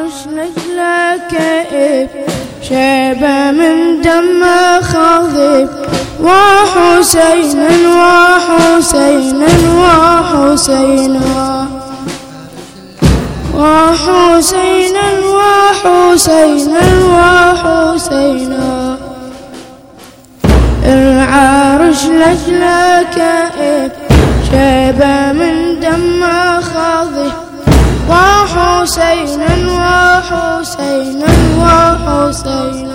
العرش لجلك كئيب شيبة من دم خضيب وحسينا وحسينا وحسينا وحسينا وحسينا وحسينا العرش لجلك كئيب شيبة من دم خضيب وحسينا وحسينا وحسينا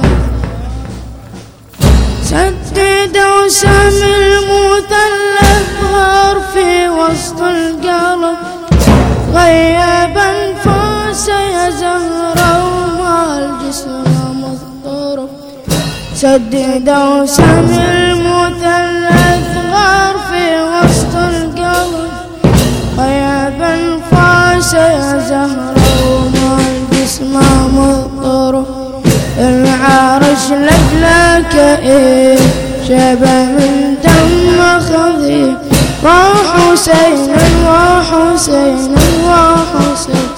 سددوا سم المثلث غار في وسط القلب غيبا فاس يا زهرة وما الجسم مضطرب سددوا سم المثلث غار في وسط القلب غيبا فاس يا زهرة وما الجسم مضطرب العرش لجلك كئيب شيبة من دم خضيب وحسينا وحسينا وحسينا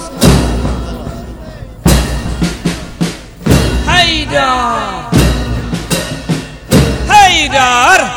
حيدر حيدر